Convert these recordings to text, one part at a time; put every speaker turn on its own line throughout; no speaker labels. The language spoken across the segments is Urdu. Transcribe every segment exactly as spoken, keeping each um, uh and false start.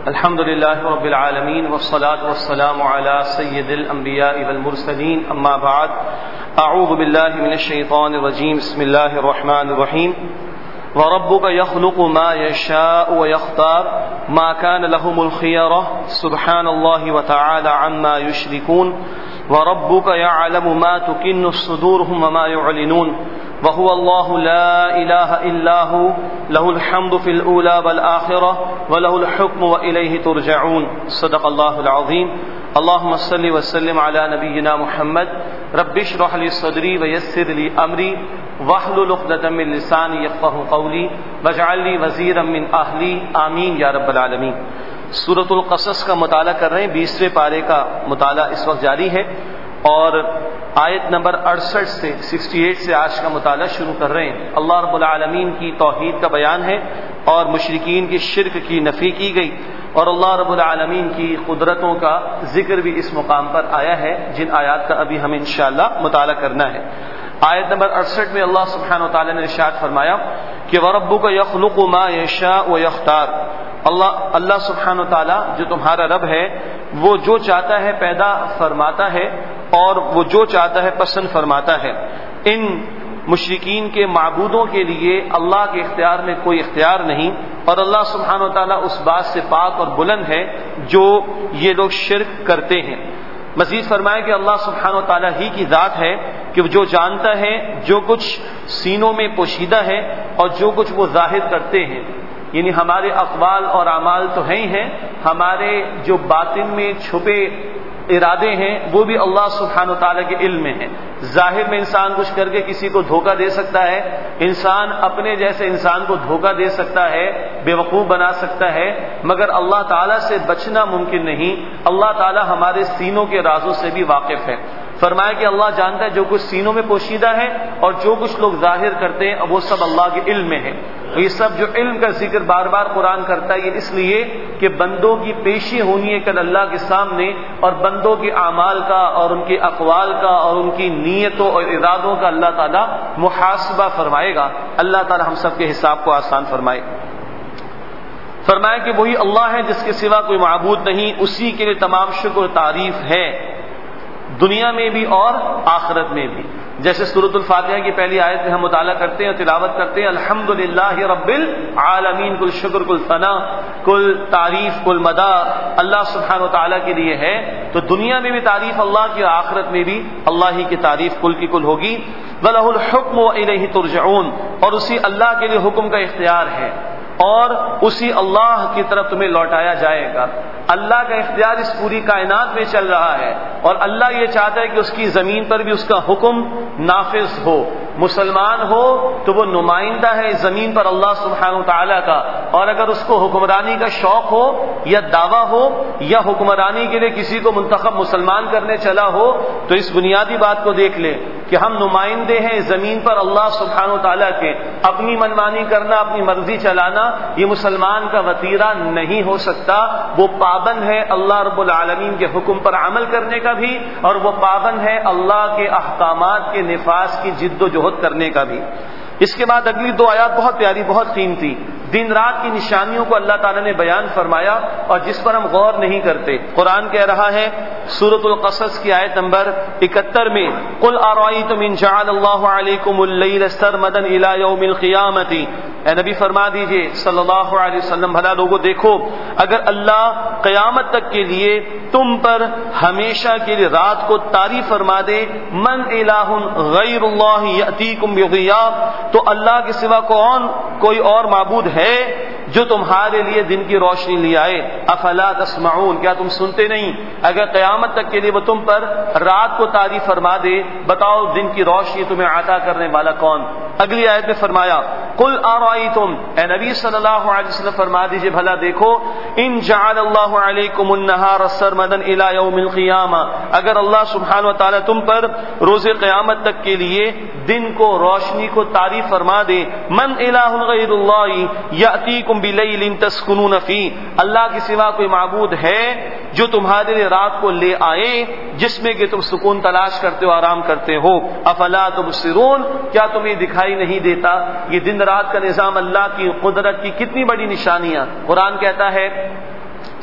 الحمد لله رب العالمين والصلاة والسلام على سيد الأنبياء والمرسلين أما بعد أعوذ بالله من الشيطان الرجيم بسم الله الرحمن الرحيم وربك يخلق ما يشاء ويختار ما كان لهم الخيرة سبحان الله وتعالى عما يشركون وربك يعلم ما تكن صدورهم وما يعلنون وهو الله لا إله إلا هو له الحمد في الأولى والآخرة وله الحكم وإليه ترجعون صدق الله العظيم اللهم صل وسلم على نبينا محمد رب اشرح لي صدري ويسر لي أمري واحلل عقدة من لساني يفقهوا قولي واجعل لي وزيرا من أهلي آمين یا رب العالمین۔ سورۃ القصص کا مطالعہ کر رہے ہیں، بیسویں پارے کا مطالعہ اس وقت جاری ہے اور آیت نمبر اڑسٹھ سے اڑسٹھ سے آج کا مطالعہ شروع کر رہے ہیں۔ اللہ رب العالمین کی توحید کا بیان ہے اور مشرکین کی شرک کی نفی کی گئی، اور اللہ رب العالمین کی قدرتوں کا ذکر بھی اس مقام پر آیا ہے، جن آیات کا ابھی ہمیں انشاءاللہ مطالعہ کرنا ہے۔ آیت نمبر اڑسٹھ میں اللہ سبحانہ وتعالی نے ارشاد فرمایا کہ وَرَبُّكَ يَخْلُقُ مَا يَشَاءُ وَيَخْتَارُ، اللہ اللہ سبحانہ وتعالی جو تمہارا رب ہے وہ جو چاہتا ہے پیدا فرماتا ہے اور وہ جو چاہتا ہے پسند فرماتا ہے۔ ان مشرکین کے معبودوں کے لیے اللہ کے اختیار میں کوئی اختیار نہیں، اور اللہ سبحانہ وتعالی اس بات سے پاک اور بلند ہے جو یہ لوگ شرک کرتے ہیں۔ مزید فرمائے کہ اللہ سبحانہ وتعالی ہی کی ذات ہے کہ جو جانتا ہے جو کچھ سینوں میں پوشیدہ ہے اور جو کچھ وہ ظاہر کرتے ہیں، یعنی ہمارے اقوال اور اعمال تو ہیں ہی ہیں، ہمارے جو باطن میں چھپے ارادے ہیں وہ بھی اللہ سبحانہ وتعالی کے علم میں ہیں۔ ظاہر میں انسان کچھ کر کے کسی کو دھوکہ دے سکتا ہے، انسان اپنے جیسے انسان کو دھوکہ دے سکتا ہے، بیوقوف بنا سکتا ہے، مگر اللہ تعالیٰ سے بچنا ممکن نہیں۔ اللہ تعالیٰ ہمارے سینوں کے رازوں سے بھی واقف ہے۔ فرمایا کہ اللہ جانتا ہے جو کچھ سینوں میں پوشیدہ ہے اور جو کچھ لوگ ظاہر کرتے ہیں وہ سب اللہ کے علم میں ہے۔ یہ سب جو علم کا ذکر بار بار قرآن کرتا ہے یہ اس لیے کہ بندوں کی پیشی ہونی ہے کل اللہ کے سامنے، اور بندوں کے اعمال کا اور ان کے اقوال کا اور ان کی نیتوں اور ارادوں کا اللہ تعالیٰ محاسبہ فرمائے گا۔ اللہ تعالیٰ ہم سب کے حساب کو آسان فرمائے۔ فرمایا کہ وہی اللہ ہے جس کے سوا کوئی معبود نہیں، اسی کے لیے تمام شکر و تعریف ہے، دنیا میں بھی اور آخرت میں بھی۔ جیسے سورۃ الفاتحہ کی پہلی آیت میں ہم مطالعہ کرتے ہیں، تلاوت کرتے ہیں الحمدللہ رب العالمین، کل شکر کل ثنا کل تعریف کل مدح اللہ سبحانہ وتعالی کے لیے ہے، تو دنیا میں بھی تعریف اللہ کی اور آخرت میں بھی اللہ ہی کی تعریف کل کی کل ہوگی۔ وَلَهُ الْحُكْمُ وَإِلَيْهِ تُرْجَعُونَ، اور اسی اللہ کے لیے حکم کا اختیار ہے اور اسی اللہ کی طرف تمہیں لوٹایا جائے گا۔ اللہ کا اختیار اس پوری کائنات میں چل رہا ہے اور اللہ یہ چاہتا ہے کہ اس کی زمین پر بھی اس کا حکم نافذ ہو۔ مسلمان ہو تو وہ نمائندہ ہے زمین پر اللہ سبحانہ وتعالی کا، اور اگر اس کو حکمرانی کا شوق ہو یا دعویٰ ہو یا حکمرانی کے لیے کسی کو منتخب مسلمان کرنے چلا ہو تو اس بنیادی بات کو دیکھ لے کہ ہم نمائندے ہیں زمین پر اللہ سبحانہ وتعالی کے۔ اپنی منمانی کرنا، اپنی مرضی چلانا یہ مسلمان کا وتیرہ نہیں ہو سکتا۔ وہ پابند ہے اللہ رب العالمین کے حکم پر عمل کرنے کا بھی، اور وہ پابند ہے اللہ کے احکامات کے نفاذ کی جد و جہد کرنے کا بھی۔ اس کے بعد اگلی دو آیات بہت پیاری، بہت قیمتی، دن رات کی نشانیوں کو اللہ تعالیٰ نے بیان فرمایا اور جس پر ہم غور نہیں کرتے۔ قرآن کہہ رہا ہے سورۃ القصص کی آیت نمبر اکہتر میں قُلْ أَرَأَيْتُمْ إِنْ جَعَلَ اللَّهُ عَلَيْكُمُ اللَّيْلَ سَرْمَدًا إِلَى يَوْمِ الْقِيَامَةِ، اے نبی فرما دیجئے صلی اللہ علیہ وسلم، بھلا لوگوں دیکھو اگر اللہ قیامت تک کے لیے تم پر ہمیشہ کے لیے رات کو طاری فرما دے، من الہ غیر اللہ یأتیکم بضیاء، تو اللہ کے سوا کون کوئی اور معبود ہے جو تمہارے لیے دن کی روشنی لے آئے؟ افلا تسمعون، کیا تم سنتے نہیں؟ اگر قیامت تک کے لیے وہ تم پر رات کو طاری فرما دے، بتاؤ دن کی روشنی تمہیں عطا کرنے والا کون؟ اگلی آیت میں فرمایا قل ارائیتم، اے نبی صلی اللہ علیہ وسلم فرما دیجئے بھلا دیکھو، ان جعل اللہ علیکم النہار سرمدا الی یوم القیامہ، اگر اللہ سبحانہ وتعالی تم پر روز قیامت تک کے لیے دن کو روشنی کو طاری فرما دے، من الہ غیر اللہ یأتیکم بلیل تسکنون فیہ، اللہ کے سوا کوئی معبود ہے جو تمہارے لیے رات کو لے آئے جس میں کہ تم سکون تلاش کرتے ہو، آرام کرتے ہو؟ افلا تبصرون، کیا تمہیں دکھائی نہیں دیتا؟ یہ دن رات کا نظام اللہ کی قدرت کی کتنی بڑی نشانیاں۔ قرآن کہتا ہے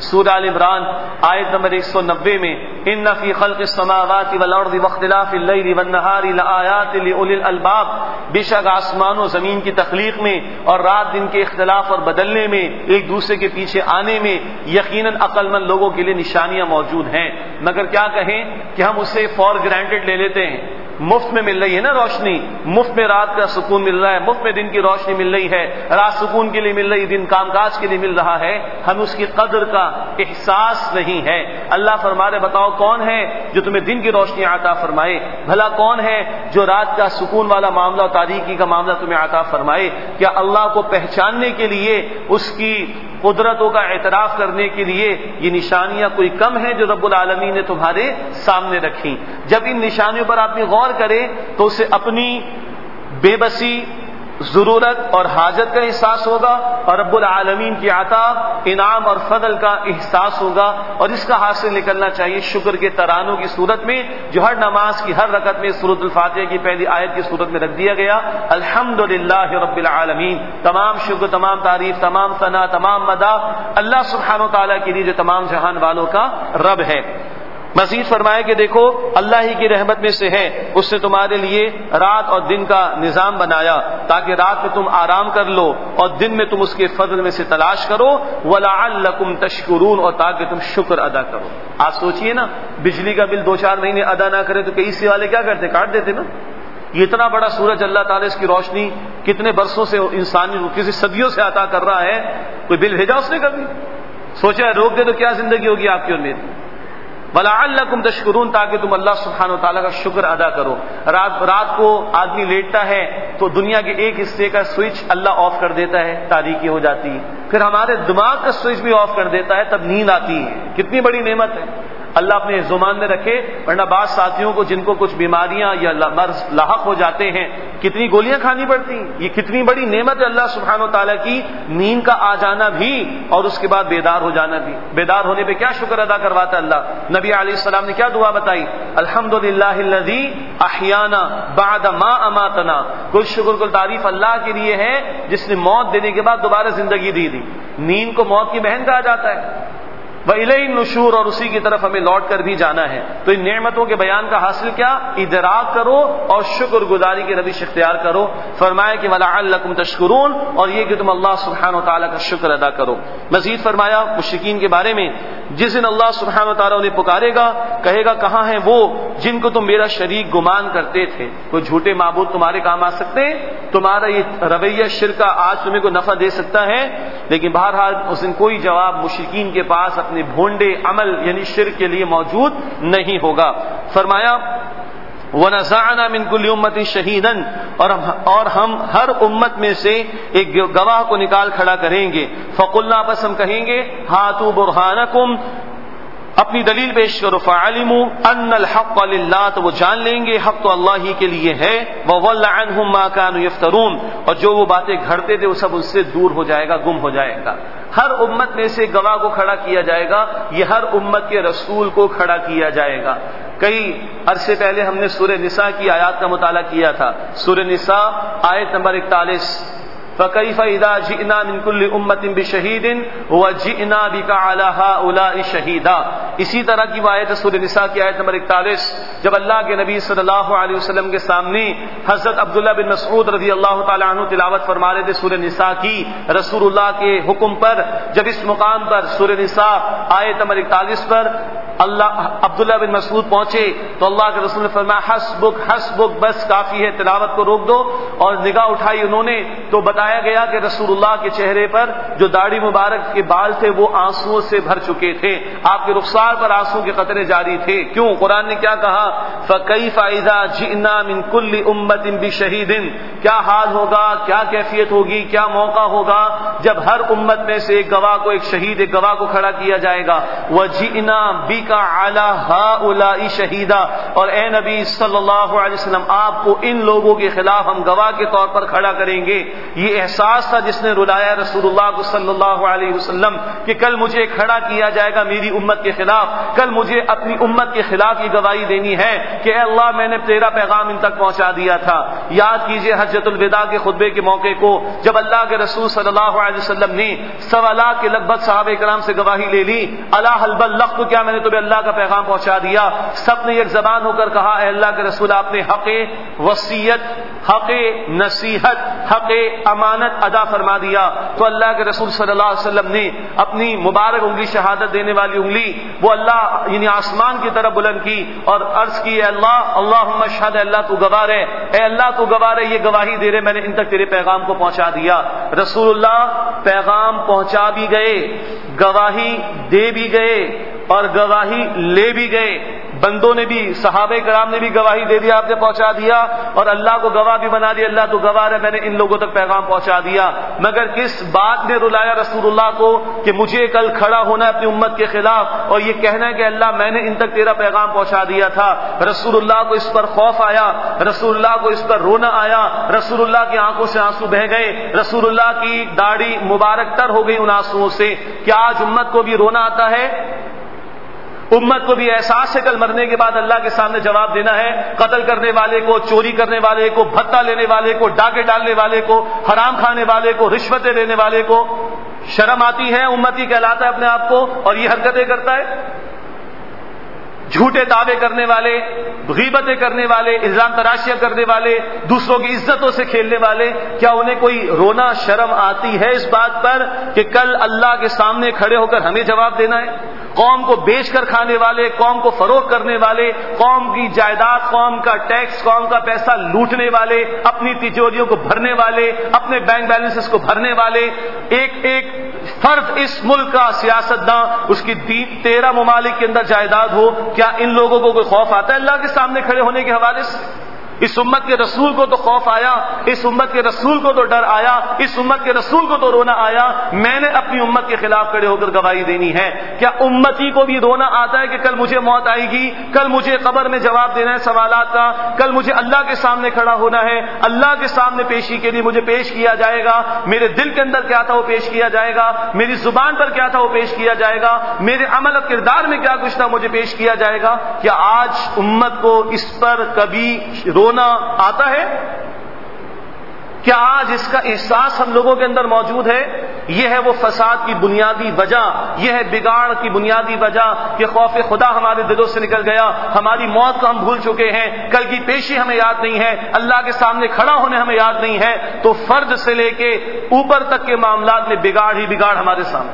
سورہ ال عمران آیت نمبر ایک سو نبے میں ان فی خلق السماوات والارض واختلاف اللیل والنہار لآیات لأولی الالباب، بے شک آسمان و زمین کی تخلیق میں اور رات دن کے اختلاف اور بدلنے میں، ایک دوسرے کے پیچھے آنے میں یقیناً عقل مند لوگوں کے لیے نشانیاں موجود ہیں۔ مگر کیا کہیں کہ ہم اسے فار گرانٹڈ لے لیتے ہیں، مفت میں مل رہی ہے نا روشنی، مفت میں رات کا سکون مل رہا ہے، مفت میں دن کی روشنی مل رہی ہے، رات سکون کے لیے مل رہی، دن کام کاج کے لیے مل رہا ہے، ہمیں اس کی قدر کا احساس نہیں ہے۔ اللہ فرما رہے بتاؤ کون ہے جو تمہیں دن کی روشنی عطا فرمائے، بھلا کون ہے جو رات کا سکون والا معاملہ اور تاریکی کا معاملہ تمہیں عطا فرمائے؟ کیا اللہ کو پہچاننے کے لیے، اس کی قدرتوں کا اعتراف کرنے کے لیے یہ نشانیاں کوئی کم ہیں جو رب العالمین نے تمہارے سامنے رکھی؟ جب ان نشانیوں پر آدمی غور کرے تو اسے اپنی بے بسی، ضرورت اور حاجت کا احساس ہوگا، اور رب العالمین کی عطا، انعام اور فضل کا احساس ہوگا، اور اس کا حاصل نکلنا چاہیے شکر کے ترانوں کی صورت میں، جو ہر نماز کی ہر رکعت میں سورۃ الفاتحہ کی پہلی آیت کی صورت میں رکھ دیا گیا۔ الحمدللہ رب العالمین، تمام شکر، تمام تعریف، تمام ثنا، تمام مدح اللہ سبحانہ و تعالیٰ کے لیے جو تمام جہان والوں کا رب ہے۔ مزید فرمایا کہ دیکھو اللہ ہی کی رحمت میں سے ہے، اس نے تمہارے لیے رات اور دن کا نظام بنایا تاکہ رات میں تم آرام کر لو اور دن میں تم اس کے فضل میں سے تلاش کرو، وَلَعَلَّكُمْ تَشْكُرُونَ، اور تاکہ تم شکر ادا کرو۔ آج سوچئے نا، بجلی کا بل دو چار مہینے ادا نہ کرے تو کئی سی والے کیا کرتے؟ کاٹ دیتے نا۔ یہ اتنا بڑا سورج اللہ تعالیٰ اس کی روشنی کتنے برسوں سے انسانی کسی صدیوں سے عطا کر رہا ہے، کوئی بل بھیجا اس نے کبھی؟ سوچا ہے روک دے تو کیا زندگی ہوگی آپ کی اور میری؟ وَلَعَلَّكُمْ تَشْكُرُونَ، تاکہ تم اللہ سبحانہ و تعالیٰ کا شکر ادا کرو۔ رات رات کو آدمی لیٹتا ہے تو دنیا کے ایک حصے کا سوئچ اللہ آف کر دیتا ہے، تاریکی ہو جاتی ہے، پھر ہمارے دماغ کا سوئچ بھی آف کر دیتا ہے، تب نیند آتی ہے۔ کتنی بڑی نعمت ہے، اللہ اپنے زمان میں رکھے، ورنہ بعض ساتھیوں کو جن کو کچھ بیماریاں یا مرض لاحق ہو جاتے ہیں کتنی گولیاں کھانی پڑتی ہیں۔ یہ کتنی بڑی نعمت ہے اللہ سبحانہ و تعالیٰ کی، نیند کا آ جانا بھی اور اس کے بعد بیدار ہو جانا بھی۔ بیدار ہونے پہ کیا شکر ادا کرواتا اللہ؟ نبی علیہ السلام نے کیا دعا بتائی؟ الحمدللہ الذی احیانا بعد ما اماتنا، کل شکر کل تعریف اللہ کے لیے ہے جس نے موت دینے کے بعد دوبارہ زندگی دی دی۔ نیند کو موت کی بہن کہا جاتا ہے، وَإِلَيْهِ النُّشُورُ، اور اسی کی طرف ہمیں لوٹ کر بھی جانا ہے۔ تو ان نعمتوں کے بیان کا حاصل کیا؟ ادراک کرو اور شکر گزاری کی روش اختیار کرو۔ فرمایا کہ وَلَعَلَّكُمْ تَشْكُرُونَ، اور یہ کہ تم اللہ سبحانہ و تعالیٰ کا شکر ادا کرو۔ مزید فرمایا مشرکین کے بارے میں، جس دن اللہ سبحانہ و تعالیٰ انہیں پکارے گا، کہے گا کہاں ہیں وہ جن کو تم میرا شریک گمان کرتے تھے؟ کوئی جھوٹے معبود تمہارے کام آ سکتے ہیں؟ تمہارا یہ رویہ شرک کا آج تمہیں کوئی نفع دے سکتا ہے؟ لیکن بہرحال اس دن کوئی جواب مشرکین کے پاس اپنے بھونڈے عمل یعنی شرک کے لیے موجود نہیں ہوگا۔ فرمایا وَنَزَعْنَا مِن كُلِّ أُمَّةٍ شَهِيدًا، اور ہم اور ہم ہر امت میں سے ایک گواہ کو نکال کھڑا کریں گے۔ فَقُلْنَا، بس ہم کہیں گے، هَاتُوا بُرْهَانَكُمْ، اپنی دلیل پیش کرو۔ فَعَلِمُوا أَنَّ الْحَقَّ لِلَّهِ، تو وہ جان لیں گے حق تو اللہ ہی کے لیے ہے۔ وَضَلَّ عَنْهُمْ مَا كَانُوا يَفْتَرُونَ، اور جو وہ باتیں گھڑتے تھے وہ سب ان سے دور ہو جائے گا، گم ہو جائے گا۔ ہر امت میں سے گواہ کو کھڑا کیا جائے گا، یہ ہر امت کے رسول کو کھڑا کیا جائے گا۔ کئی عرصے پہلے ہم نے سورہ نساء کی آیات کا مطالعہ کیا تھا۔ سورہ نساء آیت نمبر اکتالیس، فَكَيْفَ إِذَا جِئْنَا مِن كُلِّ أُمَّةٍ بِشَهِيدٍ وَجِئْنَا بِكَ عَلَى هَؤُلَاءِ شَهِيدًا، اسی طرح کی آیت سورہ نساء کی آیت نمبر اکتالیس، جب اللہ کے نبی صلی اللہ علیہ وسلم کے سامنے حضرت عبداللہ بن مسعود رضی اللہ تعالی عنہ تلاوت فرما رہے تھے سورہ نساء کی رسول اللہ کے حکم پر، جب اس مقام پر سورہ نساء آیت نمبر اکتالیس پر اللہ عبداللہ بن مسعود پہنچے تو اللہ کے رسول نے فرمایا حسبک حسبک، بس کافی ہے، تلاوت کو روک دو۔ اور نگاہ اٹھائی انہوں نے تو بتایا گیا کہ رسول اللہ کے چہرے پر جو داڑھی مبارک کے بال تھے وہ آنسوؤں سے بھر چکے تھے، آپ کے رخسار پر آنسو کے قطرے جاری تھے۔ کیوں؟ قرآن نے کیا کہا؟ فَكَيْفَ إِذَا جِئْنَا مِن كُلِّ أُمَّةٍ بِشَهِيدٍ، کیا حال ہوگا، کیا کیفیت ہوگی، کیا موقع ہوگا جب ہر امت میں سے ایک گواہ کو، ایک شہید، ایک گواہ کو کھڑا کیا جائے گا۔ وَجِئْنَا بِكَ علی ہؤلاء شہیدا، اور اے نبی صلی اللہ علیہ وسلم آپ کو ان لوگوں کے خلاف ہم گواہ کے طور پر کھڑا کریں گے۔ یہ احساس تھا جس نے رلایا رسول اللہ کو صلی اللہ علیہ وسلم کہ کل مجھے کھڑا کیا جائے گا میری امت کے خلاف، کل مجھے اپنی امت کے خلاف یہ گواہی دینی ہے کہ اے اللہ میں نے تیرا پیغام ان تک پہنچا دیا تھا۔ یاد کیجئے حجۃ الوداع کے خطبے کے موقع کو، جب اللہ کے رسول صلی اللہ علیہ وسلم نے سوا لاکھ کے لگ بھگ صحابہ کرام سے گواہی لے لی، الا هل بلغت، تو کیا میں نے تمہیں اللہ کا پیغام پہنچا دیا؟ سب نے ایک زبان ہو کر کہا اے اللہ کے رسول آپ نے حق وصیت، حق نصیحت، حق امانت ادا فرما دیا۔ تو اللہ کے رسول صلی اللہ علیہ وسلم نے اپنی مبارک انگلی، شہادت دینے والی انگلی، وہ اللہ یعنی آسمان کی طرف بلند کی اور عرض کی اے اللہ اللہم اشہد، اللہ تو گواہ ہے، اے اللہ تو گواہ ہے، یہ گواہی دے رہے میں نے ان تک تیرے پیغام کو پہنچا دیا۔ رسول اللہ پیغام پہنچا بھی گئے، گواہی دے بھی گئے اور گواہی لے بھی گئے، بندوں نے بھی، صحابہ کرام نے بھی گواہی دے دیا، آپ نے پہنچا دیا، اور اللہ کو گواہ بھی بنا دیا، اللہ تو گواہ ہے میں نے ان لوگوں تک پیغام پہنچا دیا۔ مگر کس بات نے رلایا رسول اللہ کو کہ مجھے کل کھڑا ہونا ہے اپنی امت کے خلاف اور یہ کہنا ہے کہ اللہ میں نے ان تک تیرا پیغام پہنچا دیا تھا۔ رسول اللہ کو اس پر خوف آیا، رسول اللہ کو اس پر رونا آیا، رسول اللہ کی آنکھوں سے آنسو بہہ گئے، رسول اللہ کی داڑھی مبارک تر ہو گئی ان آنسوؤں سے۔ کیا آج امت کو بھی رونا آتا ہے؟ امت کو بھی احساس ہے کل مرنے کے بعد اللہ کے سامنے جواب دینا ہے؟ قتل کرنے والے کو، چوری کرنے والے کو، بھتہ لینے والے کو، ڈاکے ڈالنے والے کو، حرام کھانے والے کو، رشوتیں لینے والے کو شرم آتی ہے؟ امتی کہلاتا ہے اپنے آپ کو اور یہ حرکتیں کرتا ہے؟ جھوٹے دعوے کرنے والے، غیبتیں کرنے والے، الزام تراشیاں کرنے والے، دوسروں کی عزتوں سے کھیلنے والے، کیا انہیں کوئی رونا شرم آتی ہے اس بات پر کہ کل اللہ کے سامنے کھڑے ہو کر ہمیں جواب دینا ہے؟ قوم کو بیچ کر کھانے والے، قوم کو فروخت کرنے والے، قوم کی جائیداد، قوم کا ٹیکس، قوم کا پیسہ لوٹنے والے، اپنی تجوریوں کو بھرنے والے، اپنے بینک بیلنسز کو بھرنے والے، ایک ایک فرد اس ملک کا سیاستداں، اس کی تیرہ ممالک کے اندر جائیداد ہو، کیا ان لوگوں کو کوئی خوف آتا ہے اللہ کے سامنے کھڑے ہونے کے حوالے سے؟ اس امت کے رسول کو تو خوف آیا، اس امت کے رسول کو تو ڈر آیا، اس امت کے رسول کو تو رونا آیا، میں نے اپنی امت کے خلاف کھڑے ہو کر گواہی دینی ہے۔ کیا امتی کو بھی رونا آتا ہے کہ کل مجھے موت آئے گی، کل مجھے قبر میں جواب دینا ہے سوالات کا، کل مجھے اللہ کے سامنے کھڑا ہونا ہے، اللہ کے سامنے پیشی کے لیے مجھے پیش کیا جائے گا، میرے دل کے اندر کیا تھا وہ پیش کیا جائے گا، میری زبان پر کیا تھا وہ پیش کیا جائے گا، میرے عمل اور کردار میں کیا کچھ تھا مجھے پیش کیا جائے گا۔ کیا آج امت کو اس پر کبھی رونا آتا ہے؟ کیا آج اس کا احساس ہم لوگوں کے اندر موجود ہے؟ یہ ہے وہ فساد کی بنیادی وجہ، یہ ہے بگاڑ کی بنیادی وجہ کہ خوف خدا ہمارے دلوں سے نکل گیا، ہماری موت کو ہم بھول چکے ہیں، کل کی پیشی ہمیں یاد نہیں ہے، اللہ کے سامنے کھڑا ہونے ہمیں یاد نہیں ہے، تو فرد سے لے کے اوپر تک کے معاملات میں بگاڑ ہی بگاڑ ہمارے سامنے۔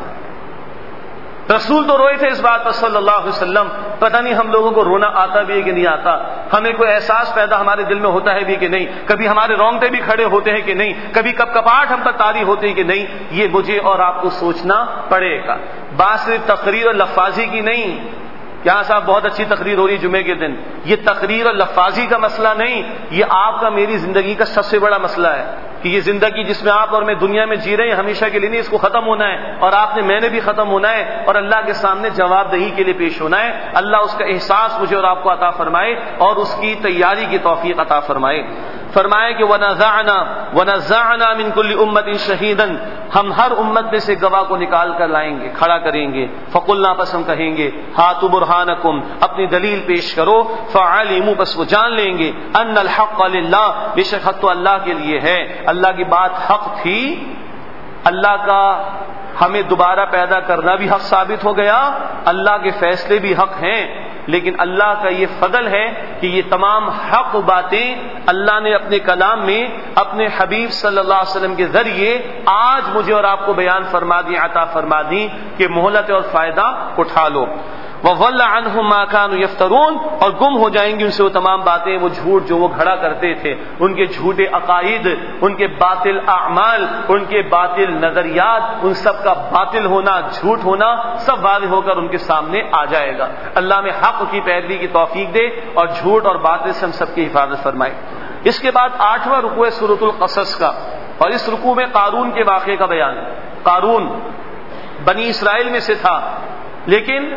رسول تو روئے تھے اس بات پر صلی اللہ علیہ وسلم، پتہ نہیں ہم لوگوں کو رونا آتا بھی ہے کہ نہیں آتا، ہمیں کوئی احساس پیدا ہمارے دل میں ہوتا ہے بھی کہ نہیں، کبھی ہمارے رونگٹے بھی کھڑے ہوتے ہیں کہ نہیں، کبھی کپ کپاہٹ ہم پر طاری ہوتی ہے کہ نہیں، یہ مجھے اور آپ کو سوچنا پڑے گا۔ بات صرف تقریر اور لفاظی کی نہیں، یہاں صاحب بہت اچھی تقریر ہو رہی جمعے کے دن، یہ تقریر اور لفاظی کا مسئلہ نہیں، یہ آپ کا میری زندگی کا سب سے بڑا مسئلہ ہے کہ یہ زندگی جس میں آپ اور میں دنیا میں جی رہے ہیں ہمیشہ کے لیے نہیں، اس کو ختم ہونا ہے، اور آپ نے میں نے بھی ختم ہونا ہے اور اللہ کے سامنے جواب دہی کے لیے پیش ہونا ہے۔ اللہ اس کا احساس مجھے اور آپ کو عطا فرمائے اور اس کی تیاری کی توفیق عطا فرمائے۔ فرمائے کہ وَنَزَعْنَا وَنَزَعْنَا مِن كُلِّ أُمَّةٍ شَهِيدًا، ہم ہر امت میں سے گواہ کو نکال کر لائیں گے، کھڑا کریں گے۔ فَقُلْنَا، پس ہم کہیں گے، ہاتوا برہانکم، اپنی دلیل پیش کرو۔ فَعَلِمُوا، پس وہ جان لیں گے، أَنَّ الْحَقَّ لِلَّهِ، بے شک حق تو اللہ کے لیے ہے، اللہ کی بات حق تھی، اللہ کا ہمیں دوبارہ پیدا کرنا بھی حق ثابت ہو گیا، اللہ کے فیصلے بھی حق ہیں، لیکن اللہ کا یہ فضل ہے کہ یہ تمام حق باتیں اللہ نے اپنے کلام میں اپنے حبیب صلی اللہ علیہ وسلم کے ذریعے آج مجھے اور آپ کو بیان فرما دی، عطا فرما دی کہ مہلت اور فائدہ اٹھا لو۔ وَضَلَّ عَنْهُمْ مَا كَانُوا يَفْتَرُونَ، اور گم ہو جائیں گی ان سے وہ تمام باتیں، وہ جھوٹ جو وہ گھڑا کرتے تھے، ان کے جھوٹے عقائد، ان کے باطل اعمال، ان کے باطل نظریات، ان سب کا باطل ہونا، جھوٹ ہونا سب واضح ہو کر ان کے سامنے آ جائے گا۔ اللہ میں حق کی پیروی کی توفیق دے اور جھوٹ اور باطل سے ہم سب کی حفاظت فرمائے۔ اس کے بعد آٹھواں رکوع ہے سورۃ القصص کا، اور اس رکوع میں قارون کے واقعے کا بیان ہے۔ قارون بنی اسرائیل میں سے تھا، لیکن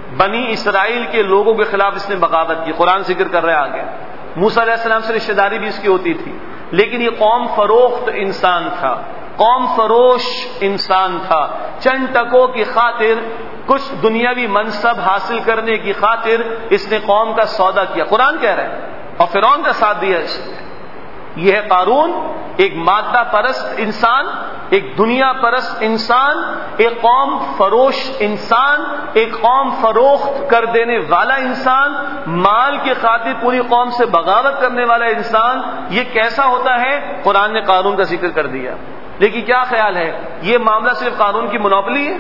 بنی اسرائیل کے لوگوں کے خلاف اس نے بغاوت کی. قرآن ذکر کر رہے ہیں آگے. موسیٰ علیہ السلام سے رشتہ داری بھی اس کی ہوتی تھی، لیکن یہ قوم فروخت انسان تھا، قوم فروش انسان تھا. چند ٹکوں کی خاطر، کچھ دنیاوی منصب حاصل کرنے کی خاطر اس نے قوم کا سودا کیا. قرآن کہہ رہا ہے، اور فرعون کا ساتھ دیا اس نے. یہ ہے قارون، ایک مادہ پرست انسان، ایک دنیا پرست انسان، ایک قوم فروش انسان، ایک قوم فروخت کر دینے والا انسان، مال کی خاطر پوری قوم سے بغاوت کرنے والا انسان. یہ کیسا ہوتا ہے؟ قرآن نے قارون کا ذکر کر دیا. لیکن کیا خیال ہے، یہ معاملہ صرف قارون کی منوپلی ہے؟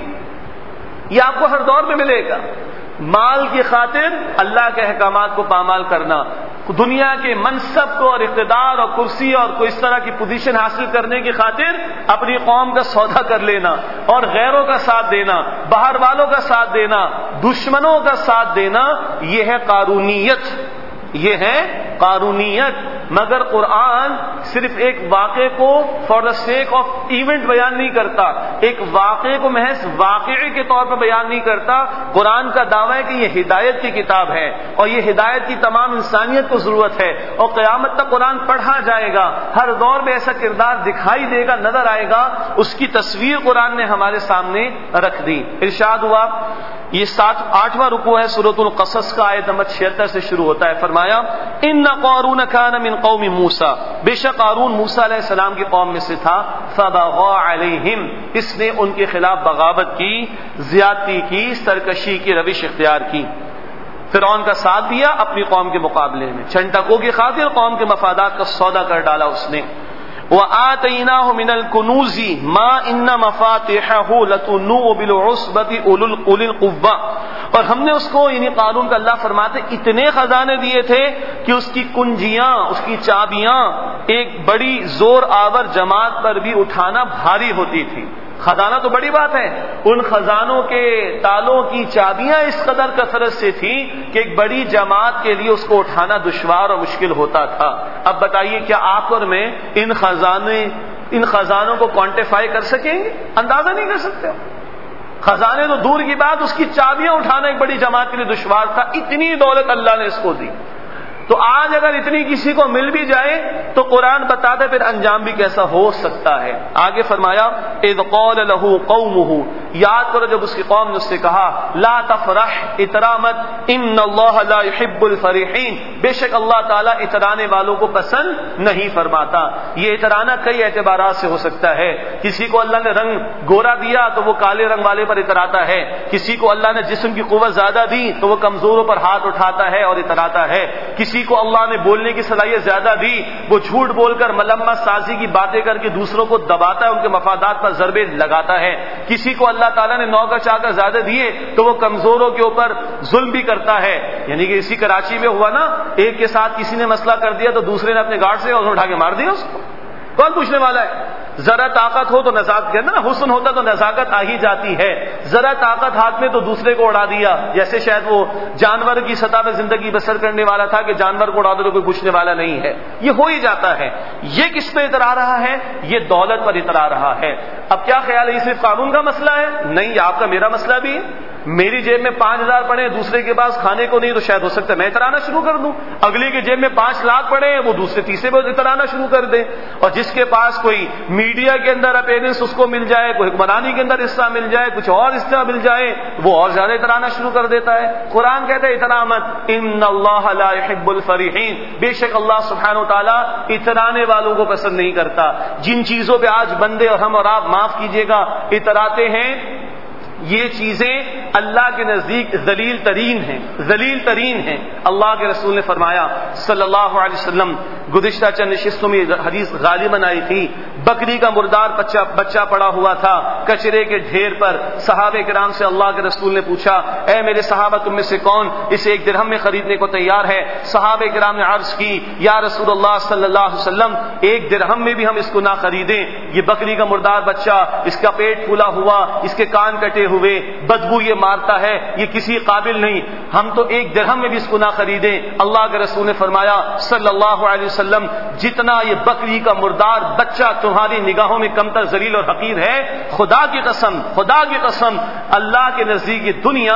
یہ آپ کو ہر دور میں ملے گا. مال کی خاطر اللہ کے احکامات کو پامال کرنا، دنیا کے منصب کو اور اقتدار اور کرسی اور کوئی اس طرح کی پوزیشن حاصل کرنے کی خاطر اپنی قوم کا سودا کر لینا اور غیروں کا ساتھ دینا، باہر والوں کا ساتھ دینا، دشمنوں کا ساتھ دینا، یہ ہے قارونیت. یہ ہے قارونیت. مگر قرآن صرف ایک واقعے کو for the sake of event بیان نہیں کرتا، ایک واقعے کو محض واقعے کے طور پر بیان نہیں کرتا. قرآن کا دعویٰ ہے کہ یہ ہدایت کی کتاب ہے، اور یہ ہدایت کی تمام انسانیت کو ضرورت ہے، اور قیامت تک قرآن پڑھا جائے گا. ہر دور میں ایسا کردار دکھائی دے گا، نظر آئے گا. اس کی تصویر قرآن نے ہمارے سامنے رکھ دی. ارشاد ہوا، یہ سات آٹھواں رکوع ہے سورۃ القصص کا، آیت نمبر چھہتر سے شروع ہوتا ہے. فرمایا ان قارون کان من قوم موسیٰ، بے شک قارون موسیٰ علیہ السلام کی قوم میں سے تھا. فبغى علیہم، اس نے ان کے خلاف بغاوت کی، زیادتی کی، سرکشی کی روش اختیار کی. فرعون کا ساتھ دیا اپنی قوم کے مقابلے میں، چند ٹکوں کی خاطر قوم کے مفادات کا سودا کر ڈالا اس نے. وَآتَيْنَاهُ مِنَ الْكُنُوزِ مَا إِنَّ مَفَاتِحَهُ لَتُنُوءُ بِالْعُصْبَةِ أُولِي الْقُوَّةِ، اور ہم نے اس کو یعنی قارون کا اللہ فرماتے اتنے خزانے دیے تھے کہ اس کی کنجیاں، اس کی چابیاں ایک بڑی زور آور جماعت پر بھی اٹھانا بھاری ہوتی تھی. خزانہ تو بڑی بات ہے، ان خزانوں کے تالوں کی چابیاں اس قدر کثرت سے تھیں کہ ایک بڑی جماعت کے لیے اس کو اٹھانا دشوار اور مشکل ہوتا تھا. اب بتائیے کیا آپ اور میں ان خزانے ان خزانوں کو کوانٹیفائی کر سکیں گے؟ اندازہ نہیں کر سکتے. خزانے تو دور کی بات، اس کی چابیاں اٹھانا ایک بڑی جماعت کے لیے دشوار تھا. اتنی دولت اللہ نے اس کو دی. تو آج اگر اتنی کسی کو مل بھی جائے تو قرآن بتاتا ہے پھر انجام بھی کیسا ہو سکتا ہے. آگے فرمایا اذ قال له قومه، یاد کرو جب اس کی قوم نے اس سے کہا لا تفرح، اترا مت، ان اللہ لا يحب الفرحین، بے شک اللہ تعالیٰ اترانے والوں کو پسند نہیں فرماتا. یہ اترانا کئی اعتبارات سے ہو سکتا ہے. کسی کو اللہ نے رنگ گورا دیا تو وہ کالے رنگ والے پر اتراتا ہے، کسی کو اللہ نے جسم کی قوت زیادہ دی تو وہ کمزوروں پر ہاتھ اٹھاتا ہے اور اتراتا ہے، کسی کو اللہ نے بولنے کی صلاحیت زیادہ دی، وہ جھوٹ بول کر ملمت سازی کی باتیں کر کے دوسروں کو دباتا ہے، ان کے مفادات پر ضربے لگاتا ہے. کسی کو اللہ تعالیٰ نے نوکر چاکر زیادہ دیے تو وہ کمزوروں کے اوپر ظلم بھی کرتا ہے. یعنی کہ اسی کراچی میں ہوا نا، ایک کے ساتھ کسی نے مسئلہ کر دیا تو دوسرے نے اپنے گارڈ سے اٹھا کے مار دیا اس کو. کون پوچھنے والا ہے؟ ذرا طاقت ہو تو نزاکت، کہتے نا حسن ہوتا تو نزاکت آ ہی جاتی ہے. ذرا طاقت ہاتھ میں تو دوسرے کو اڑا دیا. جیسے شاید وہ جانور کی سطح پہ زندگی بسر کرنے والا تھا کہ جانور کو اڑا دو تو کوئی پوچھنے والا نہیں ہے. یہ ہو ہی جاتا ہے. یہ کس پہ اترا رہا ہے؟ یہ دولت پر اترا رہا ہے. اب کیا خیال ہے یہ صرف قانون کا مسئلہ ہے؟ نہیں، آپ کا میرا مسئلہ بھی ہے. میری جیب میں پانچ ہزار پڑے، دوسرے کے پاس کھانے کو نہیں تو شاید ہو سکتا ہے میں اترانا شروع کر دوں. اگلی کی جیب میں پانچ لاکھ پڑے، وہ دوسرے تیسرے پہ اترانا شروع کر دے. اور جس کے پاس کوئی میڈیا کے اندر اپیرنس اس کو مل جائے، کوئی حکمرانی کے اندر حصہ مل جائے، کچھ اور حصہ مل جائے، وہ اور زیادہ اترانا شروع کر دیتا ہے. قرآن کہتا ہے اترا مت، ان اللہ لا يحب الفرحین، بے شک اللہ سبحانہ و تعالیٰ اترانے والوں کو پسند نہیں کرتا. جن چیزوں پہ آج بندے اور ہم اور آپ معاف کیجیے گا اتراتے ہیں، یہ چیزیں اللہ کے نزدیک ذلیل ترین ہیں، ذلیل ترین ہیں. اللہ کے رسول نے فرمایا صلی اللہ علیہ وسلم، گزشتہ چند نشستوں میں حدیث غالباً آئی تھی، بکری کا مردار بچہ بچہ پڑا ہوا تھا کچرے کے ڈھیر پر. صحابہ کرام سے اللہ کے رسول نے پوچھا اے میرے صحابہ تم میں سے کون اسے ایک درہم میں خریدنے کو تیار ہے؟ صحابہ کرام نے عرض کی یا رسول اللہ صلی اللہ علیہ وسلم ایک درہم میں بھی ہم اس کو نہ خریدیں. یہ بکری کا مردار بچہ، اس کا پیٹ پھولا ہوا، اس کے کان کٹے ہوئے، بدبو یہ مارتا ہے، یہ کسی قابل نہیں، ہم تو ایک درہم میں بھی اس کو نہ خریدیں. اللہ کے رسول نے فرمایا صلی اللہ علیہ وسلم جتنا یہ بکری کا مردار بچہ تمہاری نگاہوں میں کمتر ذلیل اور حقیر ہے، خدا کی قسم خدا کی قسم اللہ کے نزدیک یہ دنیا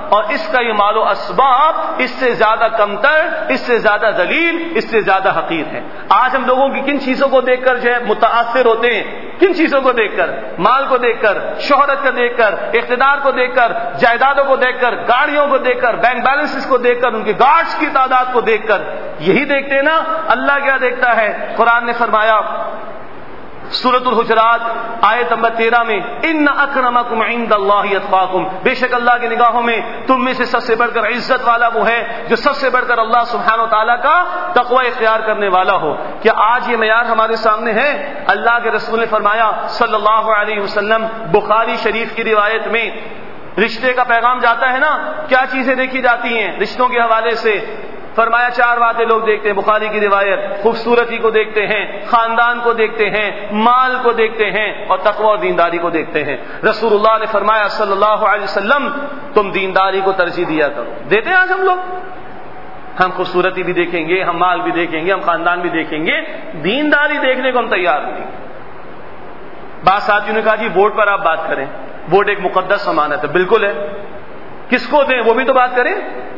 اور اس کا یہ مال و اسباب اس سے زیادہ کمتر، اس سے زیادہ ذلیل، اس سے زیادہ حقیر ہے۔ آج ہم لوگوں کی کن چیزوں کو دیکھ کر جو ہے متاثر ہوتے ہیں؟ کن چیزوں کو دیکھ کر؟ مال کو دیکھ کر، شہرت کو دیکھ کر، اقتدار کو دیکھ کر، جائیدادوں کو دیکھ کر، گاڑیوں کو دیکھ کر، بینک بیلنسز کو دیکھ کر، ان کے گارڈز کی تعداد کو دیکھ کر یہی دیکھتے ہیں نا۔ اللہ کیا دیکھتا ہے؟ قرآن نے فرمایا سورۃ الحجرات آیت نمبر تیرہ میں، ان اکرمکم عند اللہ اتقاکم، بے شک اللہ کی نگاہوں میں تم میں سے سب سے بڑھ کر عزت والا وہ ہے جو سب سے بڑھ کر اللہ سبحانہ و تعالیٰ کا تقوی اختیار کرنے والا ہو۔ کیا آج یہ معیار ہمارے سامنے ہے؟ اللہ کے رسول نے فرمایا صلی اللہ علیہ وسلم، بخاری شریف کی روایت میں رشتے کا پیغام جاتا ہے نا، کیا چیزیں دیکھی جاتی ہیں رشتوں کے حوالے سے؟ فرمایا چار باتیں لوگ دیکھتے ہیں، بخاری کی روایت، خوبصورتی کو دیکھتے ہیں، خاندان کو دیکھتے ہیں، مال کو دیکھتے ہیں، اور تقوی اور دینداری کو دیکھتے ہیں۔ رسول اللہ نے فرمایا صلی اللہ علیہ وسلم، تم دینداری کو ترجیح دیا کرو۔ دیتے ہیں آج ہم لوگ؟ ہم خوبصورتی بھی دیکھیں گے، ہم مال بھی دیکھیں گے، ہم خاندان بھی دیکھیں گے، دینداری دیکھنے کو ہم تیار نہیں۔ بعض ساتھیوں نے کہا جی ووٹ پر آپ بات کریں، ووٹ ایک مقدس امانت ہے۔ بالکل ہے، کس کو دیں وہ بھی تو بات کریں۔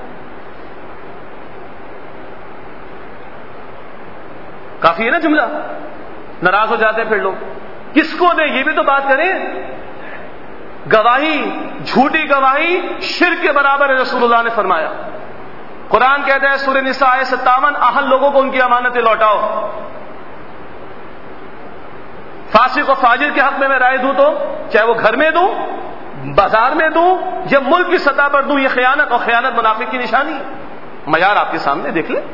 کافی ہے نا جملہ، ناراض ہو جاتے ہیں پھر لوگ، کس کو دیں یہ بھی تو بات کریں۔ گواہی، جھوٹی گواہی شرک کے برابر ہے، رسول اللہ نے فرمایا۔ قرآن کہتا ہے سورہ نساء آیت ستاون، اہل لوگوں کو ان کی امانتیں لوٹاؤ۔ فاسق و فاجر کے حق میں میں رائے دوں تو چاہے وہ گھر میں دوں، بازار میں دوں، یا ملک کی سطح پر دوں، یہ خیانت، اور خیانت منافق کی نشانی ہے۔ معیار آپ کے سامنے دیکھ لیں۔